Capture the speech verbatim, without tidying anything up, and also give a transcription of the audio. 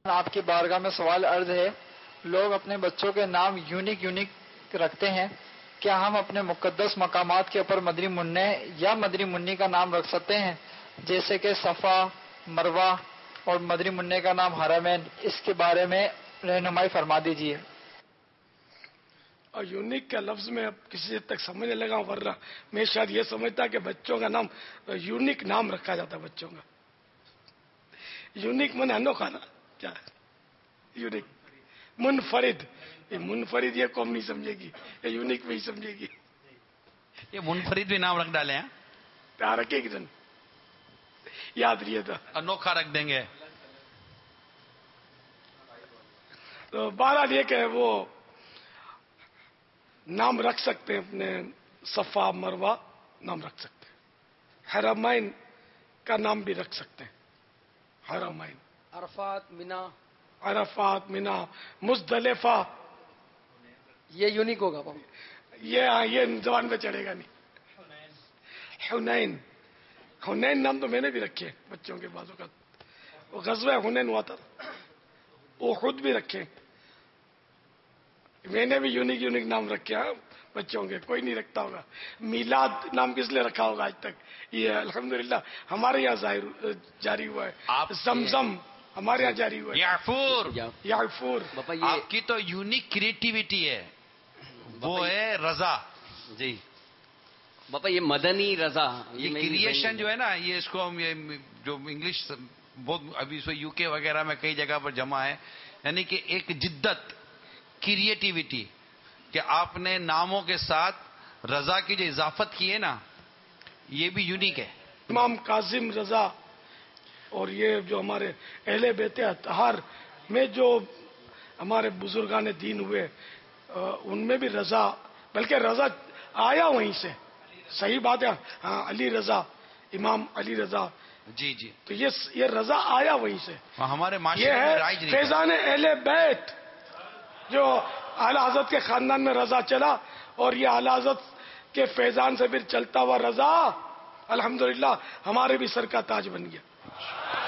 آپ کی بارگاہ میں سوال عرض ہے، لوگ اپنے بچوں کے نام یونیک یونیک رکھتے ہیں، کیا ہم اپنے مقدس مقامات کے اوپر مدنی منع یا مدنی منی کا نام رکھ سکتے ہیں، جیسے کہ صفا، مروہ اور مدنی منع کا نام حرمین؟ اس کے بارے میں رہنمائی فرما دیجیے۔ اور یونیک کا لفظ میں اب کسی حد تک سمجھنے لگا ہوں، ورنہ میں شاید یہ سمجھتا کہ بچوں کا نام یونیک نام رکھا جاتا ہے بچوں کا۔ یونیک من انوکھا نا، کیا ہے یونیک؟ منفرد، یہ منفرد یہ قوم نہیں سمجھے گی، یہ یونیک میں ہی سمجھے گی۔ یہ منفرد بھی نام رکھ ڈالے ہیں، پیار رکھے گی دن یاد رہیے تھا، انوکھا رکھ دیں گے۔ تو بہرحال یہ کہ وہ نام رکھ سکتے ہیں، اپنے صفا مروہ نام رکھ سکتے ہیں، حرمین کا نام بھی رکھ سکتے ہیں، حرمین، عرفات، مینا، عرفات، مینا، مزدلفہ، یہ یونیک ہوگا۔ یہ یہ زبان پہ چڑھے گا نہیں۔ حنین، حنین نام تو میں نے بھی رکھے بچوں کے بازو کا، وہ غزوہ حنین ہوا تھا، وہ خود بھی رکھے، میں نے بھی یونیک یونیک نام رکھے ہیں بچوں کے، کوئی نہیں رکھتا ہوگا۔ میلاد نام کس لیے رکھا ہوگا آج تک؟ یہ الحمدللہ ہمارے یہاں ظاہر جاری ہوا ہے۔ زمزم ہمارے یہاں جاری ہوا ہے۔ یعفور، یعفور، آپ کی تو یونیک کریٹیوٹی ہے، وہ ہے رضا جی باپا، یہ مدنی رضا، یہ کریشن جو ہے نا، یہ اس کو ہم یہ جو انگلش بہت ابھی اس یو کے وغیرہ میں کئی جگہ پر جمع ہے، یعنی کہ ایک جدت، کریٹیوٹی، کہ آپ نے ناموں کے ساتھ رضا کی جو اضافت کی ہے نا، یہ بھی یونیک ہے۔ امام کاظم رضا، اور یہ جو ہمارے اہل بیت اطہار میں جو ہمارے بزرگان دین ہوئے، ان میں بھی رضا، بلکہ رضا آیا وہیں سے، صحیح بات ہے، ہاں، علی رضا، امام علی رضا، جی جی، تو یہ یہ رضا آیا وہیں سے۔ ہمارے یہ معاشرے میں رائج ہے نہیں ہے۔ فیضان اہل بیت، جو اعلی حضرت کے خاندان میں رضا چلا، اور یہ اعلی حضرت کے فیضان سے پھر چلتا ہوا رضا الحمدللہ ہمارے بھی سر کا تاج بن گیا۔